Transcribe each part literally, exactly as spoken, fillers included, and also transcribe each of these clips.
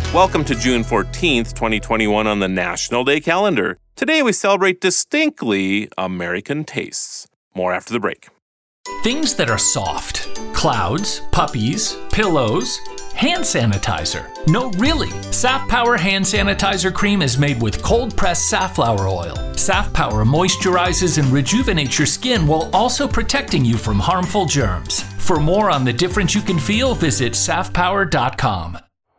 Welcome to June fourteenth, twenty twenty-one on the National Day calendar. Today we celebrate distinctly American tastes. More after the break. Things that are soft. Clouds, puppies, pillows, hand sanitizer. No, really. Saff Power hand sanitizer cream is made with cold-pressed safflower oil. Saff Power moisturizes and rejuvenates your skin while also protecting you from harmful germs. For more on the difference you can feel, visit saff power dot com.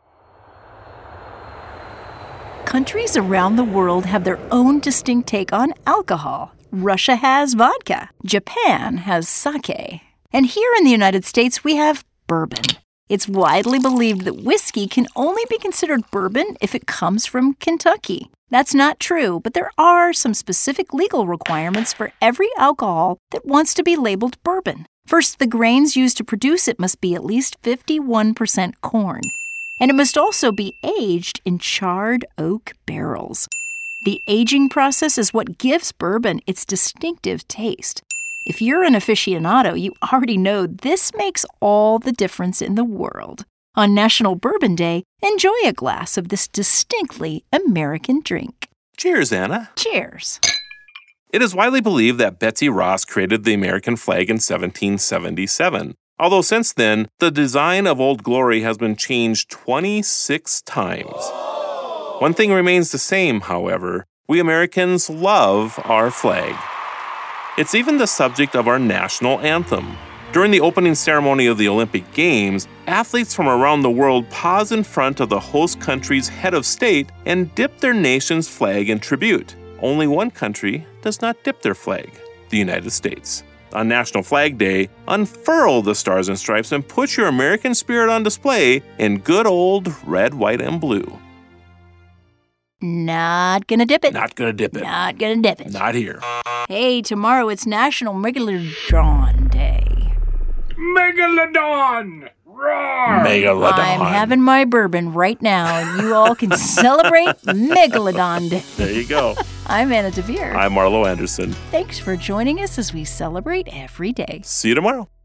Countries around the world have their own distinct take on alcohol. Russia has vodka. Japan has sake. And here in the United States, we have bourbon. It's widely believed that whiskey can only be considered bourbon if it comes from Kentucky. That's not true, but there are some specific legal requirements for every alcohol that wants to be labeled bourbon. First, the grains used to produce it must be at least fifty-one percent corn. And it must also be aged in charred oak barrels. The aging process is what gives bourbon its distinctive taste. If you're an aficionado, you already know this makes all the difference in the world. On National Bourbon Day, enjoy a glass of this distinctly American drink. Cheers, Anna. Cheers. It is widely believed that Betsy Ross created the American flag in seventeen seventy-seven. Although since then, the design of Old Glory has been changed twenty-six times. One thing remains the same, however. We Americans love our flag. It's even the subject of our national anthem. During the opening ceremony of the Olympic Games, athletes from around the world pause in front of the host country's head of state and dip their nation's flag in tribute. Only one country does not dip their flag, the United States. On National Flag Day, unfurl the stars and stripes and put your American spirit on display in good old red, white, and blue. Not gonna dip it. Not gonna dip it. Not gonna dip it. Not here. Hey, tomorrow it's National Megalodon Day. Megalodon! Roar! Megalodon. I'm having my bourbon right now, and you all can celebrate Megalodon Day. There you go. I'm Anna DeVere. I'm Marlo Anderson. Thanks for joining us as we celebrate every day. See you tomorrow.